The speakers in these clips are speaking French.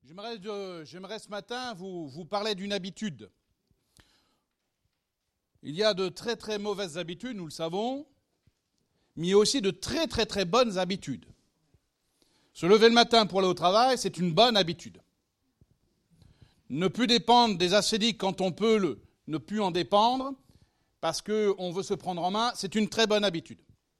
J'aimerais ce matin vous parler d'une habitude. Il y a de très très mauvaises habitudes, nous le savons, mais il y a aussi de très très très bonnes habitudes. Se lever le matin pour aller au travail, c'est une bonne habitude. Ne plus dépendre des ascédiques quand on peut ne plus en dépendre, parce qu'on veut se prendre en main, c'est une très bonne habitude.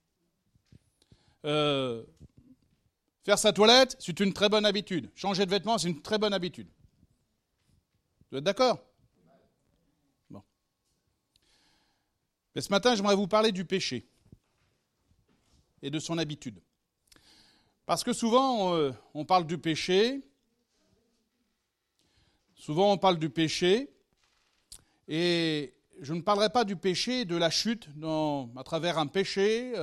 Faire sa toilette, c'est une très bonne habitude. Changer de vêtements, c'est une très bonne habitude. Vous êtes d'accord ? Bon. Mais ce matin, j'aimerais vous parler du péché et de son habitude. Parce que souvent, on parle du péché. Souvent, on parle du péché. Et je ne parlerai pas du péché, de la chute à travers un péché,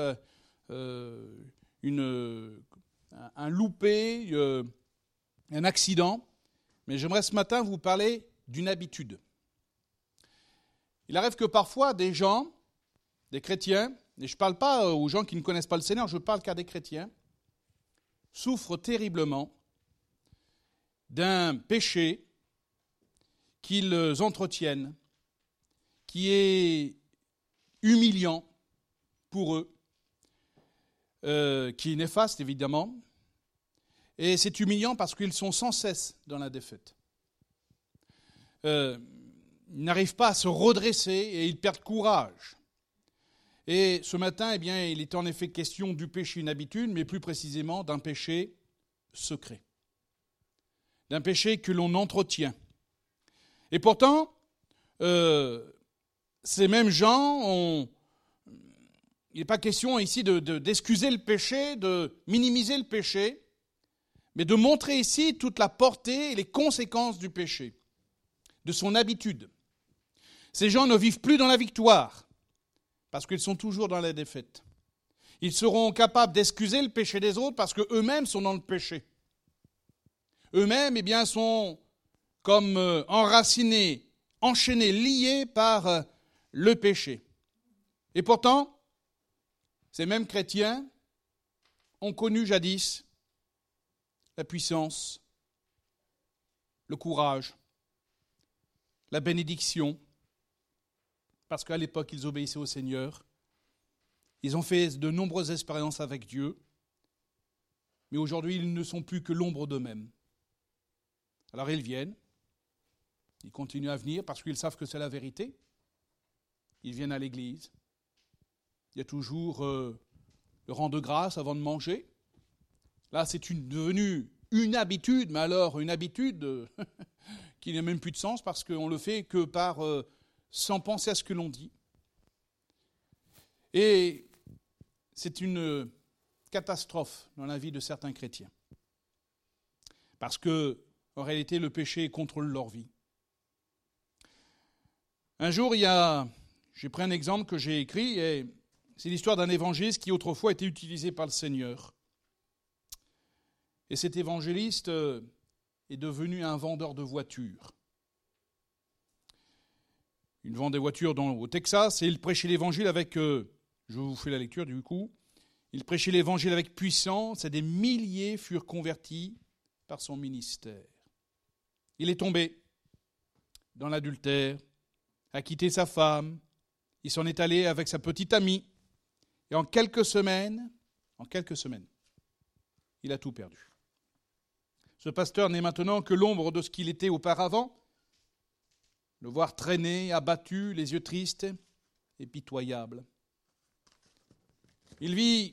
un loupé, un accident. Mais j'aimerais ce matin vous parler d'une habitude. Il arrive que parfois des gens, des chrétiens, et je ne parle pas aux gens qui ne connaissent pas le Seigneur, je parle qu'à des chrétiens, souffrent terriblement d'un péché qu'ils entretiennent, qui est humiliant pour eux, qui est néfaste évidemment, et c'est humiliant parce qu'ils sont sans cesse dans la défaite. Ils n'arrivent pas à se redresser et ils perdent courage. Et ce matin, il est en effet question du péché, une habitude, mais plus précisément d'un péché secret, d'un péché que l'on entretient. Et pourtant, ces mêmes gens il n'est pas question ici d'excuser le péché, de minimiser le péché, mais de montrer ici toute la portée et les conséquences du péché, de son habitude. Ces gens ne vivent plus dans la victoire, parce qu'ils sont toujours dans la défaite. Ils seront capables d'excuser le péché des autres parce qu'eux-mêmes sont dans le péché. Eux-mêmes, sont comme enracinés, enchaînés, liés par le péché. Et pourtant, ces mêmes chrétiens ont connu jadis la puissance, le courage, la bénédiction, parce qu'à l'époque, ils obéissaient au Seigneur. Ils ont fait de nombreuses expériences avec Dieu, mais aujourd'hui, ils ne sont plus que l'ombre d'eux-mêmes. Alors ils viennent, ils continuent à venir parce qu'ils savent que c'est la vérité. Ils viennent à l'église. Il y a toujours le rang de grâce avant de manger. Là, c'est devenu une habitude, mais alors une habitude qui n'a même plus de sens parce qu'on le fait que sans penser à ce que l'on dit. Et c'est une catastrophe dans la vie de certains chrétiens. Parce que, en réalité, le péché contrôle leur vie. Un jour, j'ai pris un exemple que j'ai écrit, et c'est l'histoire d'un évangéliste qui autrefois était utilisé par le Seigneur. Et cet évangéliste est devenu un vendeur de voitures. Il vend des voitures au Texas et il prêchait l'évangile avec, je vous fais la lecture du coup, il prêchait l'évangile avec puissance et des milliers furent convertis par son ministère. Il est tombé dans l'adultère, a quitté sa femme, il s'en est allé avec sa petite amie et en quelques semaines, il a tout perdu. Ce pasteur n'est maintenant que l'ombre de ce qu'il était auparavant. Le voir traîner, abattu, les yeux tristes et pitoyables. Il vit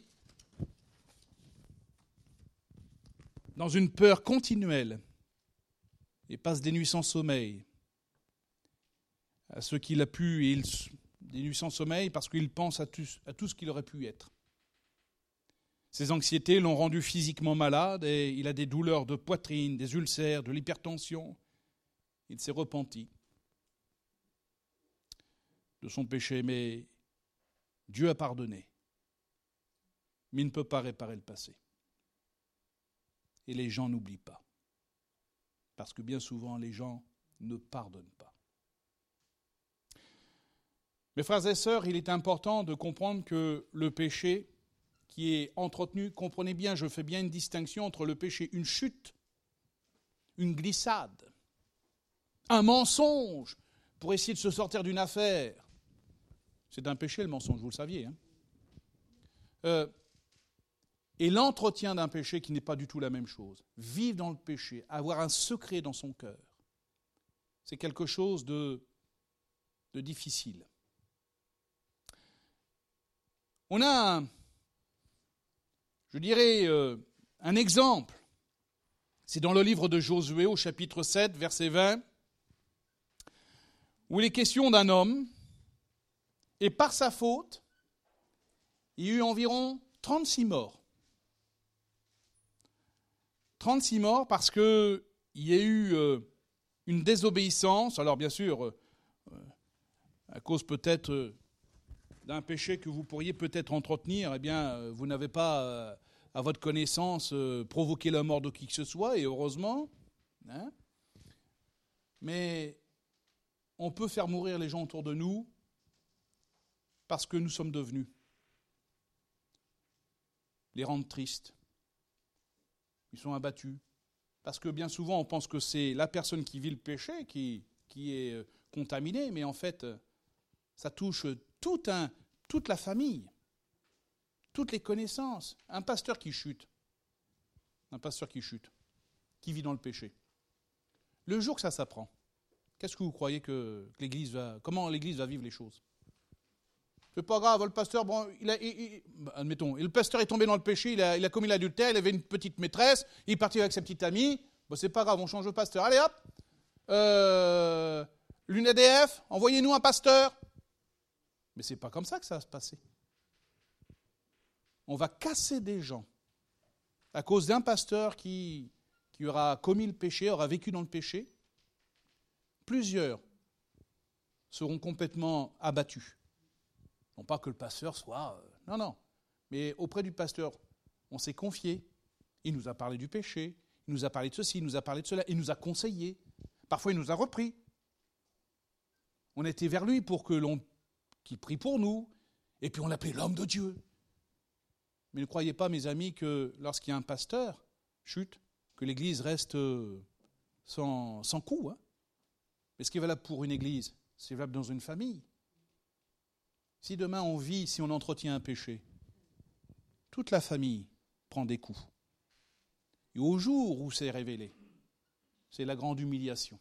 dans une peur continuelle et passe des nuits sans sommeil. À ce qu'il a pu, des nuits sans sommeil parce qu'il pense à tout ce qu'il aurait pu être. Ses anxiétés l'ont rendu physiquement malade et il a des douleurs de poitrine, des ulcères, de l'hypertension. Il s'est repenti de son péché, mais Dieu a pardonné. Mais il ne peut pas réparer le passé. Et les gens n'oublient pas. Parce que bien souvent, les gens ne pardonnent pas. Mes frères et sœurs, il est important de comprendre que le péché qui est entretenu, comprenez bien, je fais bien une distinction entre le péché, une chute, une glissade, un mensonge pour essayer de se sortir d'une affaire. C'est un péché, le mensonge, vous le saviez. Et l'entretien d'un péché qui n'est pas du tout la même chose. Vivre dans le péché, avoir un secret dans son cœur, c'est quelque chose de difficile. On a, je dirais, un exemple. C'est dans le livre de Josué, au chapitre 7, verset 20, où il est question d'un homme, et par sa faute, il y a eu environ 36 morts. 36 morts parce qu'il y a eu une désobéissance, alors bien sûr, à cause peut-être d'un péché que vous pourriez peut-être entretenir, eh bien, vous n'avez pas, à votre connaissance, provoqué la mort de qui que ce soit, et heureusement. Hein, mais on peut faire mourir les gens autour de nous parce que nous sommes devenus. Les rendre tristes. Ils sont abattus. Parce que bien souvent, on pense que c'est la personne qui vit le péché qui est contaminée, mais en fait, ça touche toute la famille, toutes les connaissances. Un pasteur qui chute, qui vit dans le péché. Le jour que ça s'apprend, qu'est-ce que vous croyez que comment l'Église va vivre les choses? C'est pas grave, le pasteur, bon, admettons, le pasteur est tombé dans le péché, il a commis l'adultère, il avait une petite maîtresse, il est parti avec sa petite amie, bon, c'est pas grave, on change de pasteur. Allez hop, l'UNADF, envoyez-nous un pasteur. Mais c'est pas comme ça que ça va se passer. On va casser des gens à cause d'un pasteur qui aura commis le péché, aura vécu dans le péché. Plusieurs seront complètement abattus. Non pas que le pasteur soit... non. Mais auprès du pasteur, on s'est confié. Il nous a parlé du péché. Il nous a parlé de ceci, il nous a parlé de cela. Il nous a conseillé. Parfois, il nous a repris. On était vers lui pour qu'il prie pour nous. Et puis, on l'appelait l'homme de Dieu. Mais ne croyez pas, mes amis, que lorsqu'il y a un pasteur, chute, que l'Église reste sans coup. Hein. Mais ce qui est valable pour une Église, c'est valable dans une famille. Si demain on vit, si on entretient un péché, toute la famille prend des coups. Et au jour où c'est révélé, c'est la grande humiliation.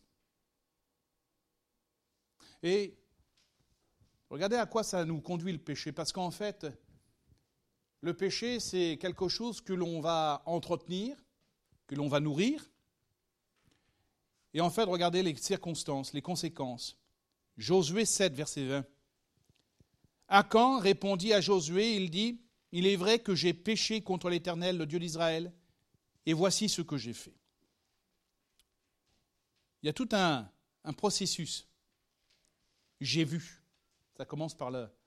Et regardez à quoi ça nous conduit le péché, parce qu'en fait, le péché, c'est quelque chose que l'on va entretenir, que l'on va nourrir. Et en fait, regardez les circonstances, les conséquences. Josué 7, verset 20. Akan répondit à Josué, il dit, « Il est vrai que j'ai péché contre l'Éternel, le Dieu d'Israël, et voici ce que j'ai fait. » Il y a tout un processus. J'ai vu. Ça commence par le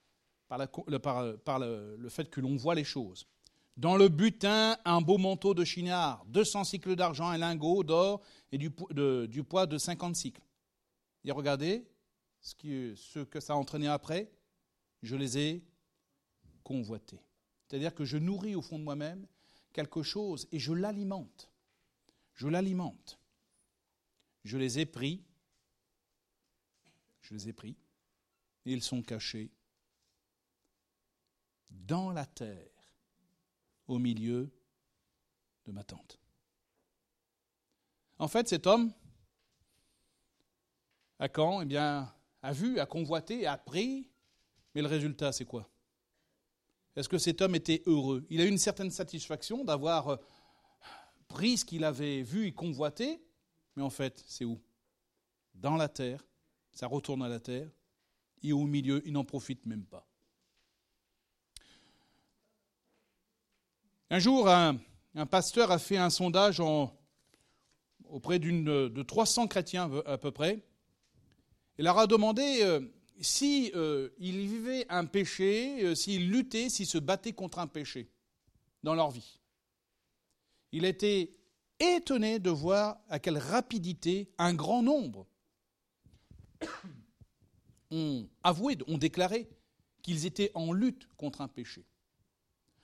fait que l'on voit les choses. Dans le butin, un beau manteau de chignard, 200 cycles d'argent, un lingot d'or et du poids de 50 cycles. Et regardez ce que ça a entraîné après. Je les ai convoités. C'est-à-dire que je nourris au fond de moi-même quelque chose et je l'alimente. Je l'alimente. Je les ai pris. Et ils sont cachés dans la terre, au milieu de ma tente. En fait, cet homme, Akan, a vu, a convoité, a pris. Mais le résultat, c'est quoi? Est-ce que cet homme était heureux? Il a eu une certaine satisfaction d'avoir pris ce qu'il avait vu et convoité, mais en fait, c'est où? Dans la terre, ça retourne à la terre, et au milieu, il n'en profite même pas. Un jour, un pasteur a fait un sondage auprès de 300 chrétiens à peu près, et leur a demandé... si ils vivaient un péché, s'ils luttaient, s'ils se battaient contre un péché dans leur vie. Il était étonné de voir à quelle rapidité un grand nombre ont avoué, ont déclaré qu'ils étaient en lutte contre un péché.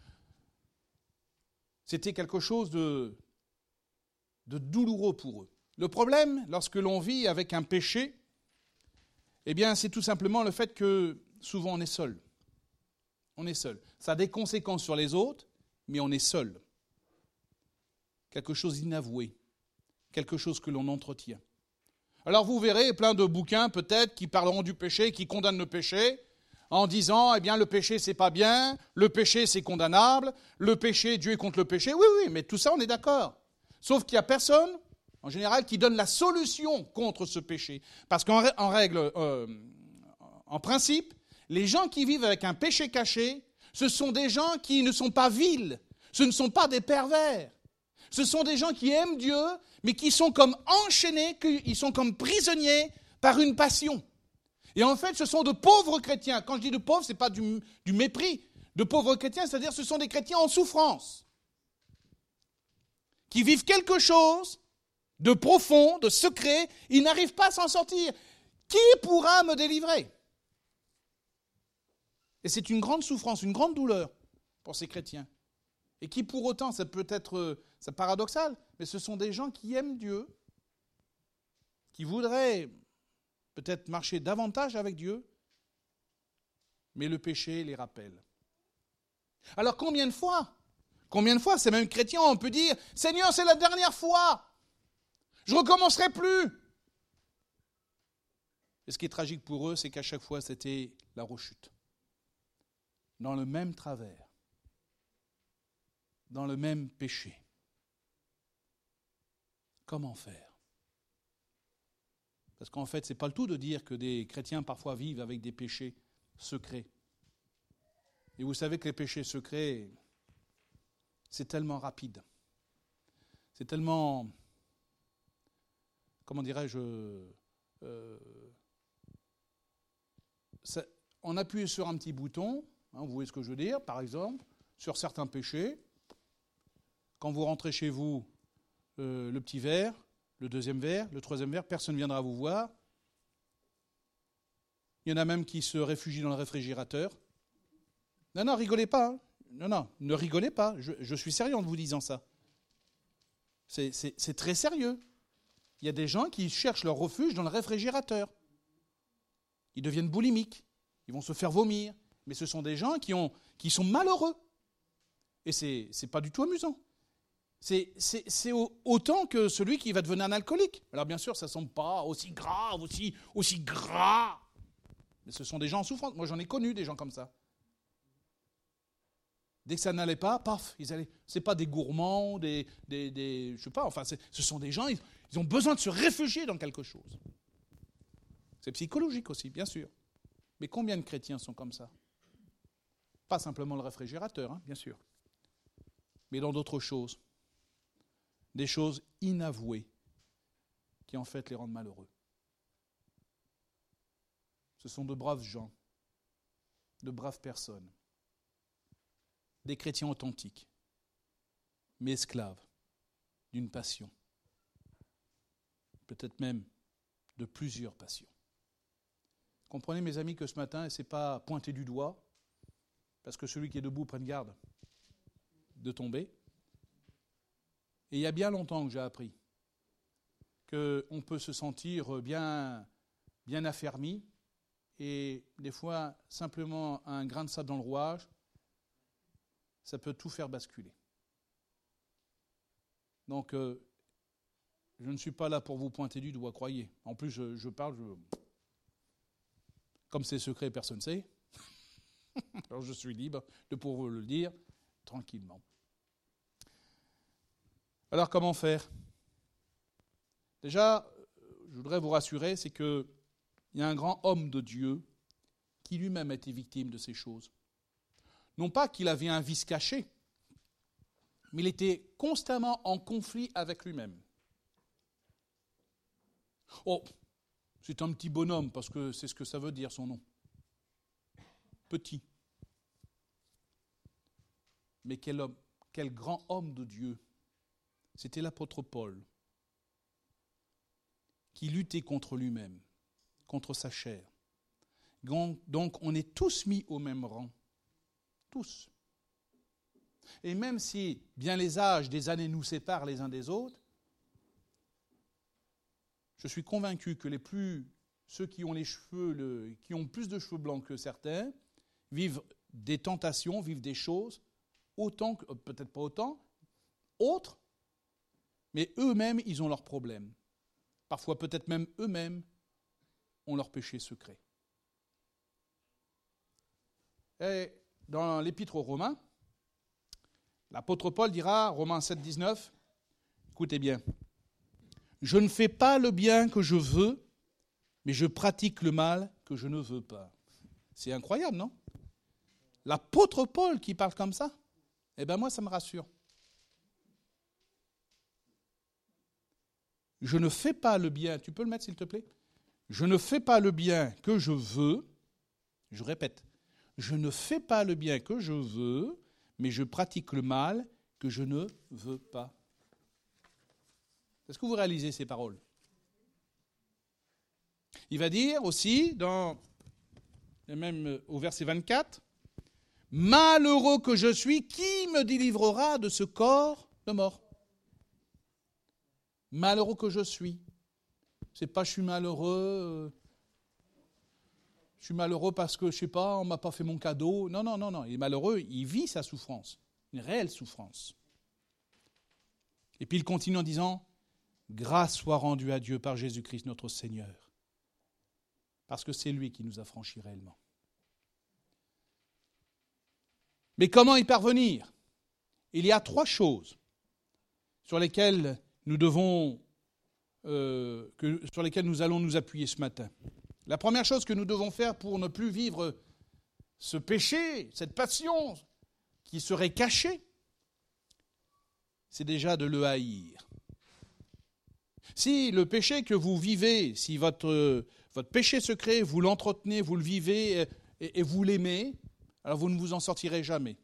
C'était quelque chose de douloureux pour eux. Le problème, lorsque l'on vit avec un péché, eh bien, c'est tout simplement le fait que souvent on est seul. On est seul. Ça a des conséquences sur les autres, mais on est seul. Quelque chose d'inavoué, quelque chose que l'on entretient. Alors vous verrez plein de bouquins peut-être qui parleront du péché, qui condamnent le péché, en disant, eh bien, le péché c'est pas bien, le péché c'est condamnable, le péché, Dieu est contre le péché. Oui, oui, mais tout ça on est d'accord. Sauf qu'il n'y a personne, en général, qui donne la solution contre ce péché. Parce en principe, les gens qui vivent avec un péché caché, ce sont des gens qui ne sont pas vils, ce ne sont pas des pervers. Ce sont des gens qui aiment Dieu, mais qui sont comme enchaînés, ils sont comme prisonniers par une passion. Et en fait, ce sont de pauvres chrétiens. Quand je dis de pauvres, ce n'est pas du mépris. De pauvres chrétiens, c'est-à-dire ce sont des chrétiens en souffrance, qui vivent quelque chose de profond, de secret, ils n'arrivent pas à s'en sortir. Qui pourra me délivrer? Et c'est une grande souffrance, une grande douleur pour ces chrétiens. Et qui pour autant, ça peut être c'est paradoxal, mais ce sont des gens qui aiment Dieu, qui voudraient peut-être marcher davantage avec Dieu, mais le péché les rappelle. Alors combien de fois, ces mêmes chrétiens, on peut dire « Seigneur, c'est la dernière fois, je ne recommencerai plus !» Et ce qui est tragique pour eux, c'est qu'à chaque fois, c'était la rechute. Dans le même travers, dans le même péché. Comment faire? Parce qu'en fait, ce n'est pas le tout de dire que des chrétiens parfois vivent avec des péchés secrets. Et vous savez que les péchés secrets, c'est tellement rapide. C'est tellement, comment dirais-je, on appuie sur un petit bouton, vous voyez ce que je veux dire, par exemple, sur certains péchés. Quand vous rentrez chez vous, le petit verre, le deuxième verre, le troisième verre, personne ne viendra vous voir. Il y en a même qui se réfugient dans le réfrigérateur. Non, rigolez pas. Hein. Non, ne rigolez pas. Je suis sérieux en vous disant ça. C'est très sérieux. Il y a des gens qui cherchent leur refuge dans le réfrigérateur. Ils deviennent boulimiques. Ils vont se faire vomir. Mais ce sont des gens qui sont malheureux. Et c'est pas du tout amusant. C'est autant que celui qui va devenir un alcoolique. Alors bien sûr, ça ne semble pas aussi grave, aussi gras. Mais ce sont des gens en souffrance. Moi, j'en ai connu des gens comme ça. Dès que ça n'allait pas, paf, ils allaient. C'est pas des gourmands, je sais pas. Enfin, ce sont des gens. Ils ont besoin de se réfugier dans quelque chose. C'est psychologique aussi, bien sûr. Mais combien de chrétiens sont comme ça? Pas simplement le réfrigérateur, hein, bien sûr. Mais dans d'autres choses. Des choses inavouées qui en fait les rendent malheureux. Ce sont de braves gens, de braves personnes, des chrétiens authentiques, mais esclaves d'une passion, peut-être même de plusieurs passions. Comprenez mes amis que ce matin, ce n'est pas pointer du doigt, parce que celui qui est debout prenne garde de tomber. Et il y a bien longtemps que j'ai appris qu'on peut se sentir bien affermi et des fois, simplement un grain de sable dans le rouage, ça peut tout faire basculer. Donc, je ne suis pas là pour vous pointer du doigt, croyez. En plus, je parle, comme c'est secret, personne ne sait. Alors, je suis libre de pouvoir vous le dire tranquillement. Alors, comment faire? Déjà, je voudrais vous rassurer, c'est qu'il y a un grand homme de Dieu qui lui-même a été victime de ces choses. Non pas qu'il avait un vice caché, mais il était constamment en conflit avec lui-même. Oh, c'est un petit bonhomme, parce que c'est ce que ça veut dire son nom. Petit. Mais quel homme, quel grand homme de Dieu. C'était l'apôtre Paul, qui luttait contre lui-même, contre sa chair. Donc on est tous mis au même rang. Tous. Et même si bien les âges des années nous séparent les uns des autres, je suis convaincu que ceux qui ont les cheveux, qui ont plus de cheveux blancs que certains, vivent des tentations, vivent des choses, autant, peut-être pas autant, autres, mais eux-mêmes, ils ont leurs problèmes. Parfois, peut-être même eux-mêmes ont leurs péchés secrets. Et dans l'Épître aux Romains, l'apôtre Paul dira, Romains 7, 19, écoutez bien, « Je ne fais pas le bien que je veux, mais je pratique le mal que je ne veux pas. » C'est incroyable, non? L'apôtre Paul qui parle comme ça, eh bien moi, ça me rassure. Je ne fais pas le bien, tu peux le mettre s'il te plaît? Je ne fais pas le bien que je veux, je répète, je ne fais pas le bien que je veux, mais je pratique le mal que je ne veux pas. Est-ce que vous réalisez ces paroles? Il va dire aussi, même au verset 24, « Malheureux que je suis, qui me délivrera de ce corps de mort ?» Malheureux que je suis. C'est pas je suis malheureux parce que, je sais pas, on m'a pas fait mon cadeau. Non, non, non, non. Il est malheureux, il vit sa souffrance, une réelle souffrance. Et puis il continue en disant, « Grâce soit rendue à Dieu par Jésus-Christ notre Seigneur. » Parce que c'est lui qui nous a franchis réellement. Mais comment y parvenir? Il y a 3 choses sur lesquelles sur lesquelles nous allons nous appuyer ce matin. La première chose que nous devons faire pour ne plus vivre ce péché, cette passion qui serait cachée, c'est déjà de le haïr. Si le péché que vous vivez, si votre péché secret, vous l'entretenez, vous le vivez et vous l'aimez, alors vous ne vous en sortirez jamais.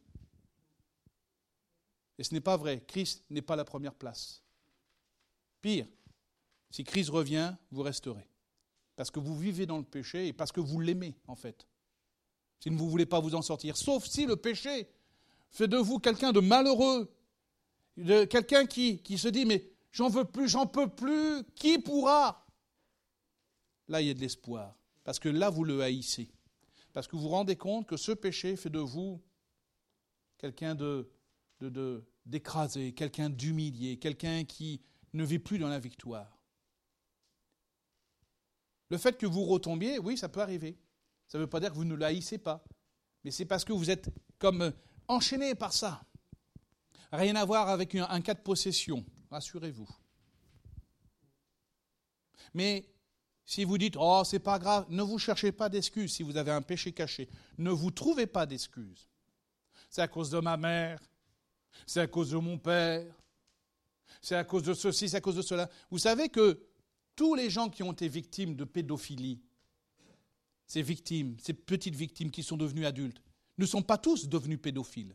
Et ce n'est pas vrai. Christ n'est pas la première place. Pire, si Christ revient, vous resterez. Parce que vous vivez dans le péché et parce que vous l'aimez, en fait. Si vous ne voulez pas vous en sortir. Sauf si le péché fait de vous quelqu'un de malheureux, de quelqu'un qui se dit « mais j'en veux plus, j'en peux plus, qui pourra ?» Là, il y a de l'espoir. Parce que là, vous le haïssez. Parce que vous vous rendez compte que ce péché fait de vous quelqu'un d'écrasé, quelqu'un d'humilié, quelqu'un qui ne vit plus dans la victoire. Le fait que vous retombiez, oui, ça peut arriver. Ça ne veut pas dire que vous ne le haïssez pas. Mais c'est parce que vous êtes comme enchaîné par ça. Rien à voir avec un cas de possession, rassurez-vous. Mais si vous dites « oh, c'est pas grave », ne vous cherchez pas d'excuses si vous avez un péché caché. Ne vous trouvez pas d'excuses. C'est à cause de ma mère, c'est à cause de mon père, c'est à cause de ceci, c'est à cause de cela. Vous savez que tous les gens qui ont été victimes de pédophilie, ces petites victimes qui sont devenues adultes, ne sont pas tous devenus pédophiles.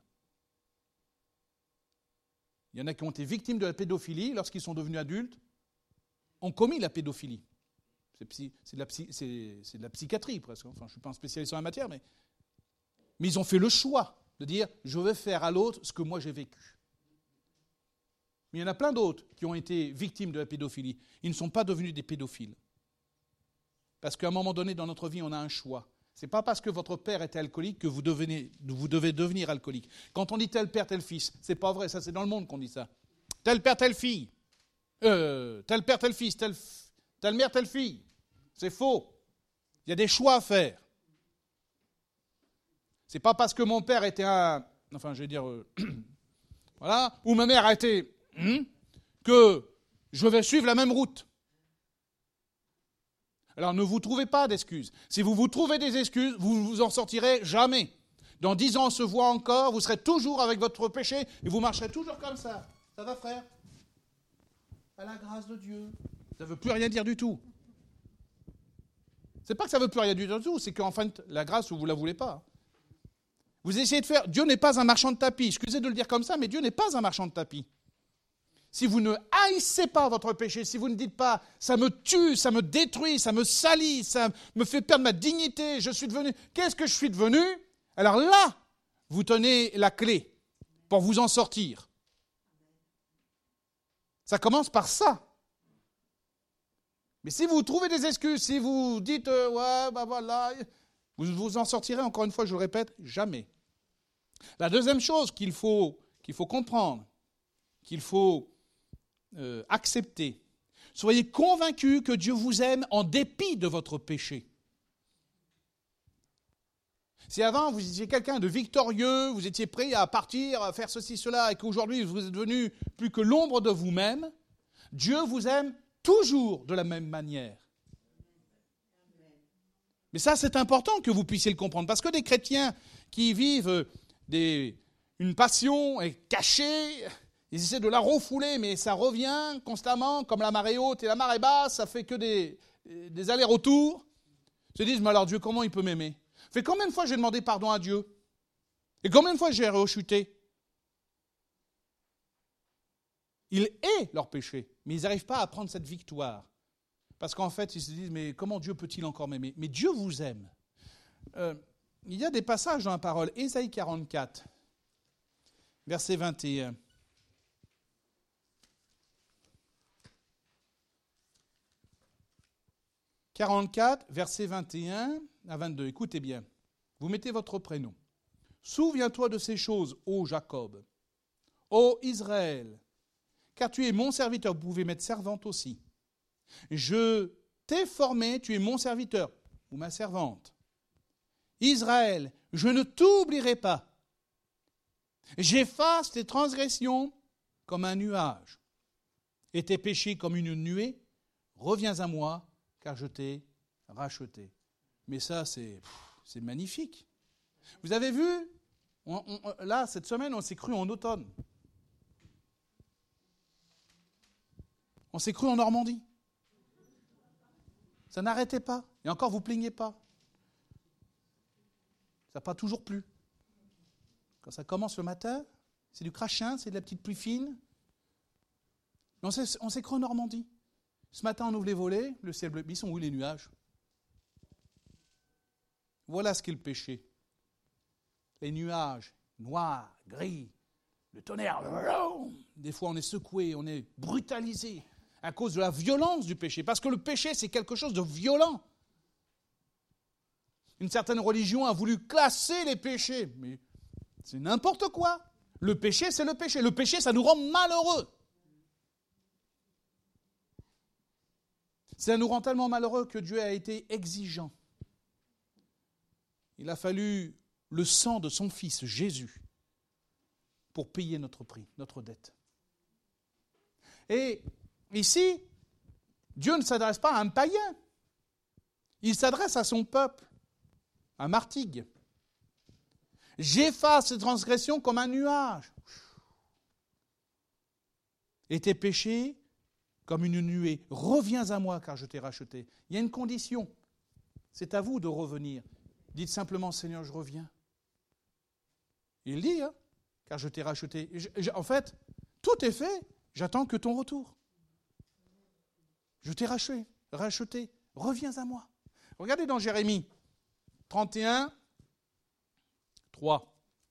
Il y en a qui ont été victimes de la pédophilie, lorsqu'ils sont devenus adultes, ont commis la pédophilie. C'est de la psychiatrie presque. Enfin, je ne suis pas un spécialiste en la matière, mais ils ont fait le choix de dire « je vais faire à l'autre ce que moi j'ai vécu ». Mais il y en a plein d'autres qui ont été victimes de la pédophilie. Ils ne sont pas devenus des pédophiles. Parce qu'à un moment donné dans notre vie, on a un choix. Ce n'est pas parce que votre père était alcoolique que vous devez devenir alcoolique. Quand on dit tel père, tel fils, ce n'est pas vrai, ça c'est dans le monde qu'on dit ça. Tel père, telle fille. Tel père, tel fils, telle mère, telle fille. C'est faux. Il y a des choix à faire. C'est pas parce que mon père était voilà, ou ma mère a été, que je vais suivre la même route. Alors ne vous trouvez pas d'excuses. Si vous vous trouvez des excuses, vous ne vous en sortirez jamais. Dans 10 ans, on se voit encore, vous serez toujours avec votre péché et vous marcherez toujours comme ça. Ça va, frère? À la grâce de Dieu. Ça ne veut plus rien dire du tout. C'est pas que ça ne veut plus rien dire du tout, c'est qu'en fait, la grâce, vous ne la voulez pas. Vous essayez de faire... Dieu n'est pas un marchand de tapis. Excusez de le dire comme ça, mais Dieu n'est pas un marchand de tapis. Si vous ne haïssez pas votre péché, si vous ne dites pas « ça me tue, ça me détruit, ça me salit, ça me fait perdre ma dignité, je suis devenu... Qu'est-ce que je suis devenu ?» Alors là, vous tenez la clé pour vous en sortir. Ça commence par ça. Mais si vous trouvez des excuses, si vous dites ouais, ben voilà, vous vous en sortirez, encore une fois, je le répète, jamais. La deuxième chose qu'il faut comprendre, qu'il faut accepter, soyez convaincus que Dieu vous aime en dépit de votre péché. Si avant vous étiez quelqu'un de victorieux, vous étiez prêt à partir, à faire ceci, cela, et qu'aujourd'hui vous êtes devenu plus que l'ombre de vous-même, Dieu vous aime toujours de la même manière. Mais ça, c'est important que vous puissiez le comprendre, parce que des chrétiens qui vivent une passion cachée, ils essaient de la refouler, mais ça revient constamment, comme la marée haute et la marée basse, ça fait que des allers-retours. Ils se disent, mais alors Dieu, comment il peut m'aimer ? Fait combien de fois j'ai demandé pardon à Dieu ? Et combien de fois j'ai rechuté ? Ils haïssent leur péché, mais ils n'arrivent pas à prendre cette victoire. Parce qu'en fait, ils se disent, mais comment Dieu peut-il encore m'aimer ? Mais Dieu vous aime. Il y a des passages dans la parole. Ésaïe 44, verset 21. 44, versets 21 à 22. Écoutez bien. Vous mettez votre prénom. Souviens-toi de ces choses, ô Jacob, ô Israël, car tu es mon serviteur. Vous pouvez mettre servante aussi. Je t'ai formé, tu es mon serviteur, ou ma servante. Israël, je ne t'oublierai pas. J'efface tes transgressions comme un nuage et tes péchés comme une nuée. Reviens à moi, car je t'ai racheté. Mais ça, c'est magnifique. Vous avez vu, là, cette semaine, on s'est cru en automne. On s'est cru en Normandie. Ça n'arrêtait pas. Et encore, vous ne plaignez pas. Ça n'a pas toujours plu. Quand ça commence le matin, c'est du crachin, c'est de la petite pluie fine. Mais on s'est cru en Normandie. Ce matin, on ouvre les volets, le ciel bleu. Mais ils sont où les nuages ? Voilà ce qu'est le péché. Les nuages, noirs, gris, le tonnerre. Des fois, on est secoué, on est brutalisé à cause de la violence du péché. Parce que le péché, c'est quelque chose de violent. Une certaine religion a voulu classer les péchés. Mais c'est n'importe quoi. Le péché, c'est le péché. Le péché, ça nous rend malheureux. Ça nous rend tellement malheureux que Dieu a été exigeant. Il a fallu le sang de son Fils, Jésus, pour payer notre prix, notre dette. Et ici, Dieu ne s'adresse pas à un païen. Il s'adresse à son peuple, un martyr. J'efface ces transgressions comme un nuage. Et tes péchés comme une nuée. Reviens à moi, car je t'ai racheté. Il y a une condition. C'est à vous de revenir. Dites simplement, Seigneur, je reviens. Il dit, car je t'ai racheté. En fait, tout est fait. J'attends que ton retour. Je t'ai racheté. Reviens à moi. Regardez dans Jérémie 31, 3.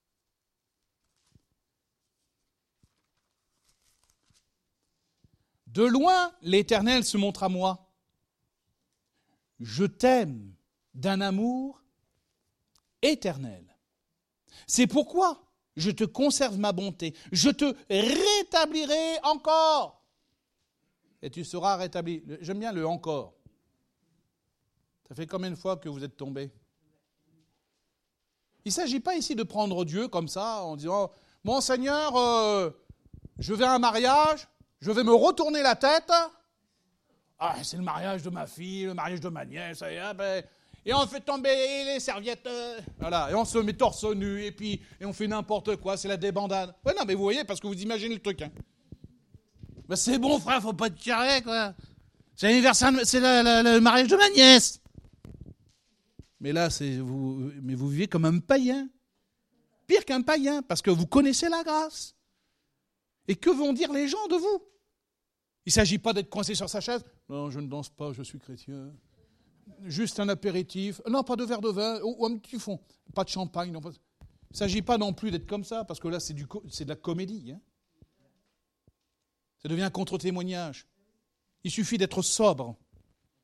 De loin, l'Éternel se montre à moi. Je t'aime d'un amour éternel. C'est pourquoi je te conserve ma bonté. Je te rétablirai encore. Et tu seras rétabli. J'aime bien le « encore ». Ça fait combien de fois que vous êtes tombé ? Il ne s'agit pas ici de prendre Dieu comme ça, en disant « Mon Seigneur, je vais à un mariage, je vais me retourner la tête. Ah, c'est le mariage de ma fille, le mariage de ma nièce. Et on fait tomber les serviettes. Voilà, et on se met torse nu, et on fait n'importe quoi, c'est la débandade. Ouais, non, mais vous voyez, parce que vous imaginez le truc. Ben, c'est bon, frère, faut pas te tirer, quoi. C'est l'anniversaire, c'est le mariage de ma nièce. Mais là, vous vivez comme un païen. Pire qu'un païen, parce que vous connaissez la grâce. Et que vont dire les gens de vous ? Il ne s'agit pas d'être coincé sur sa chaise. Non, je ne danse pas, je suis chrétien. Juste un apéritif. Non, pas de verre de vin, ou un petit fond. Pas de champagne. Non, pas... Il ne s'agit pas non plus d'être comme ça, parce que là, c'est de la comédie. Ça devient un contre-témoignage. Il suffit d'être sobre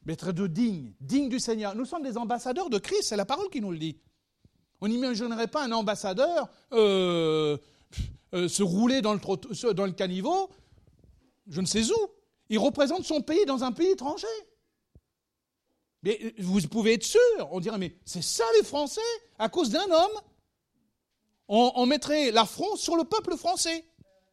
D'être dignes du Seigneur. Nous sommes des ambassadeurs de Christ, c'est la parole qui nous le dit. On n'imaginerait pas un ambassadeur se rouler dans le caniveau, je ne sais où. Il représente son pays dans un pays étranger. Mais vous pouvez être sûr, on dirait, mais c'est ça les Français, à cause d'un homme, on mettrait l'affront sur le peuple français.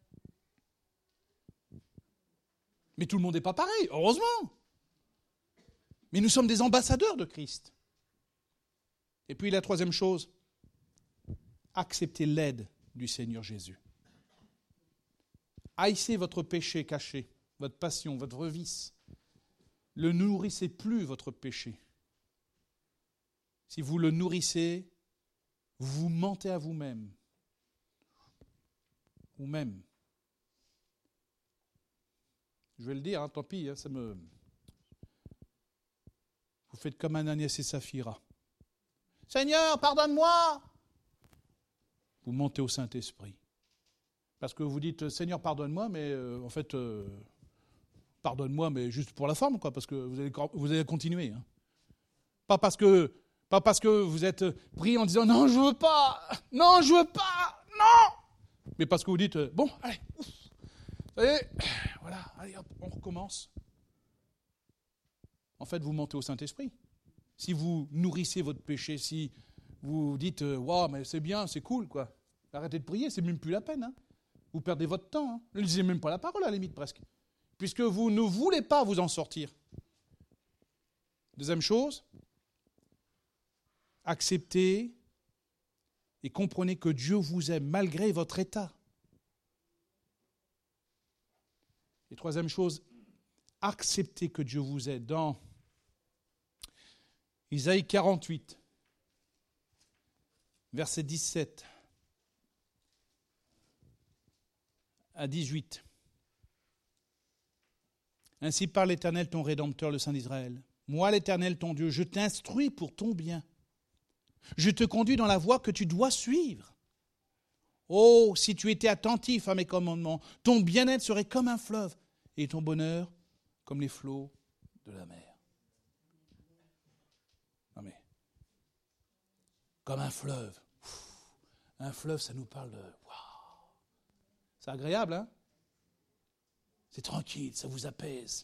Mais tout le monde n'est pas pareil, heureusement. Mais nous sommes des ambassadeurs de Christ. Et puis la troisième chose, acceptez l'aide du Seigneur Jésus. Haïssez votre péché caché, votre passion, votre vice. Ne nourrissez plus votre péché. Si vous le nourrissez, vous mentez à vous-même. Vous-même. Je vais le dire, tant pis, Vous faites comme Ananias et Saphira. Seigneur, pardonne-moi. Vous mentez au Saint-Esprit. Parce que vous dites, Seigneur, pardonne-moi, mais en fait, pardonne-moi, mais juste pour la forme, quoi, parce que vous allez continuer. Pas parce que vous êtes pris en disant, non, je veux pas, non, mais parce que vous dites, bon, allez, allez, voilà, allez, hop, on recommence. En fait, vous mentez au Saint-Esprit. Si vous nourrissez votre péché, si vous dites, waouh, mais c'est bien, c'est cool, quoi. Arrêtez de prier, c'est même plus la peine. Vous perdez votre temps. Ne lisez même pas la parole, à la limite, presque. Puisque vous ne voulez pas vous en sortir. Deuxième chose, acceptez et comprenez que Dieu vous aime malgré votre état. Et troisième chose, acceptez que Dieu vous aide. Dans Isaïe 48, verset 17 à 18. Ainsi parle l'Éternel, ton Rédempteur, le Saint d'Israël. Moi, l'Éternel, ton Dieu, je t'instruis pour ton bien. Je te conduis dans la voie que tu dois suivre. Oh, si tu étais attentif à mes commandements, ton bien-être serait comme un fleuve et ton bonheur comme les flots de la mer. Non mais, comme un fleuve. Un fleuve, ça nous parle de... Waouh, c'est agréable, hein? C'est tranquille, ça vous apaise.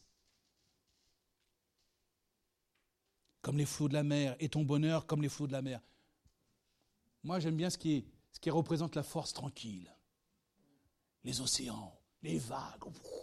Comme les flots de la mer, et ton bonheur comme les flots de la mer. Moi, j'aime bien ce qui représente la force tranquille. Les océans, les vagues.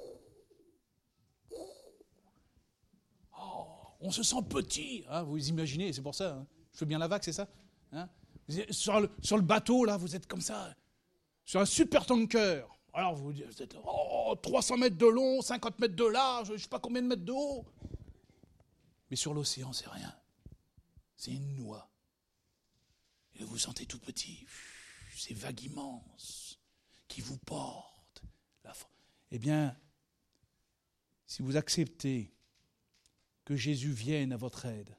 Oh, on se sent petit, hein, vous imaginez, c'est pour ça. Hein. Je fais bien la vague, c'est ça, hein. Sur le bateau, là, vous êtes comme ça, sur un super tanker. Alors, vous êtes 300 mètres de long, 50 mètres de large, je ne sais pas combien de mètres de haut. Mais sur l'océan, c'est rien. C'est une noix. Et vous vous sentez tout petit. Ces vagues immenses qui vous portent. Eh bien, si vous acceptez que Jésus vienne à votre aide,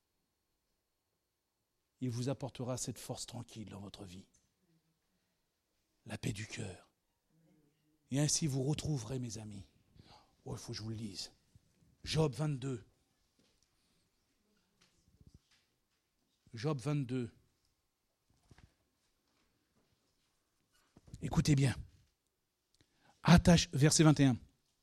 il vous apportera cette force tranquille dans votre vie. La paix du cœur. Et ainsi vous retrouverez, mes amis. Oh, il faut que je vous le dise. Job 22. Job 22. Écoutez bien. Verset 21.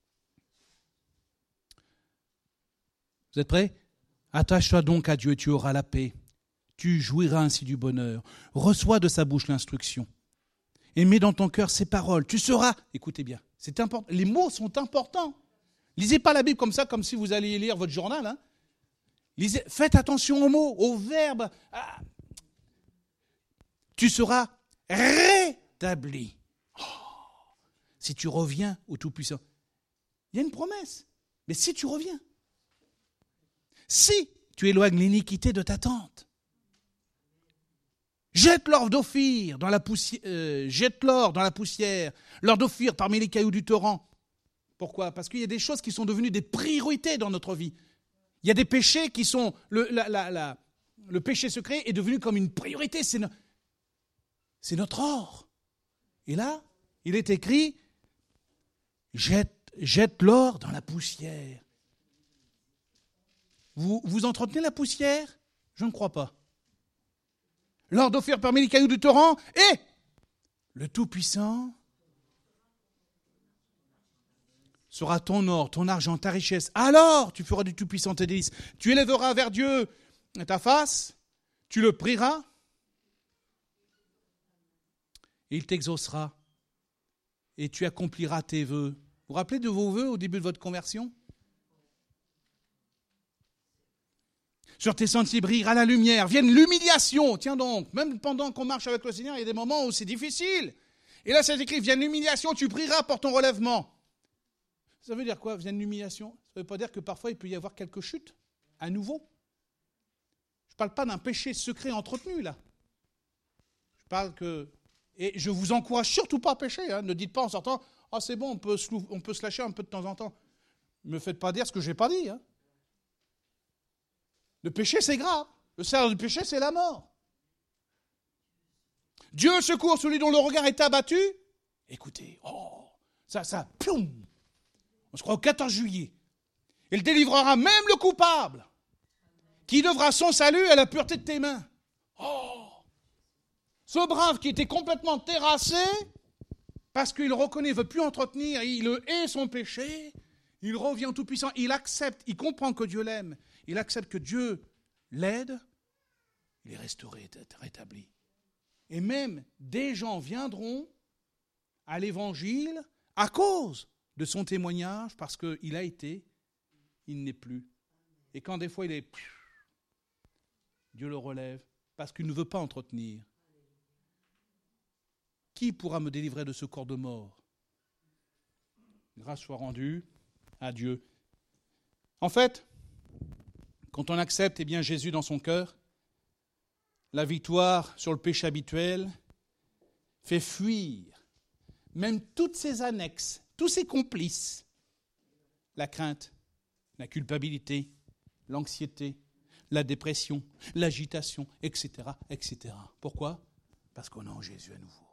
Vous êtes prêts? Attache-toi donc à Dieu et tu auras la paix. Tu jouiras ainsi du bonheur. Reçois de sa bouche l'instruction. Et mets dans ton cœur ses paroles. Tu seras, écoutez bien, c'est important. Les mots sont importants. Lisez pas la Bible comme ça, comme si vous alliez lire votre journal. Hein. Lisez, faites attention aux mots, aux verbes. Ah. Tu seras rétabli. Oh. Si tu reviens au Tout-Puissant. Il y a une promesse. Mais si tu reviens. Si tu éloignes l'iniquité de ta tente. Jette l'or d'Ophir dans la poussière, l'or d'Ophir parmi les cailloux du torrent. Pourquoi? Parce qu'il y a des choses qui sont devenues des priorités dans notre vie. Il y a des péchés qui sont... Le péché secret est devenu comme une priorité. C'est notre or. Et là, il est écrit, jette l'or dans la poussière. Vous entretenez la poussière? Je ne crois pas. L'or offert parmi les cailloux du torrent, et le Tout-Puissant sera ton or, ton argent, ta richesse. Alors tu feras du Tout-Puissant tes délices. Tu élèveras vers Dieu ta face, tu le prieras, et il t'exaucera, et tu accompliras tes vœux. Vous vous rappelez de vos vœux au début de votre conversion? Sur tes sentiers brillera la lumière, vienne l'humiliation. Tiens donc, même pendant qu'on marche avec le Seigneur, il y a des moments où c'est difficile. Et là, c'est écrit, vienne l'humiliation, tu prieras pour ton relèvement. Ça veut dire quoi, vienne l'humiliation? Ça ne veut pas dire que parfois il peut y avoir quelques chutes, à nouveau. Je ne parle pas d'un péché secret entretenu, là. Je parle que... Et je vous encourage surtout pas à pécher. Hein. Ne dites pas en sortant, ah c'est bon, on peut se lâcher un peu de temps en temps. Ne me faites pas dire ce que je n'ai pas dit. Hein. Le péché, c'est grave. Le salaire du péché, c'est la mort. Dieu secourt celui dont le regard est abattu. Écoutez, ploum. On se croit au 14 juillet. Il délivrera même le coupable, qui devra son salut à la pureté de tes mains. Ce brave qui était complètement terrassé, parce qu'il reconnaît, il ne veut plus entretenir, il hait son péché, il revient au Tout-Puissant, il accepte, il comprend que Dieu l'aime, il accepte que Dieu l'aide, il est restauré, rétabli. Et même des gens viendront à l'Évangile à cause de son témoignage, parce qu'il a été, il n'est plus. Et quand des fois il est... Dieu le relève, parce qu'il ne veut pas entretenir. Qui pourra me délivrer de ce corps de mort? Grâce soit rendue à Dieu. En fait, quand on accepte Jésus dans son cœur, la victoire sur le péché habituel fait fuir même toutes ses annexes, tous ses complices, la crainte, la culpabilité, l'anxiété, la dépression, l'agitation, etc., etc. Pourquoi? Parce qu'on a en Jésus à nouveau.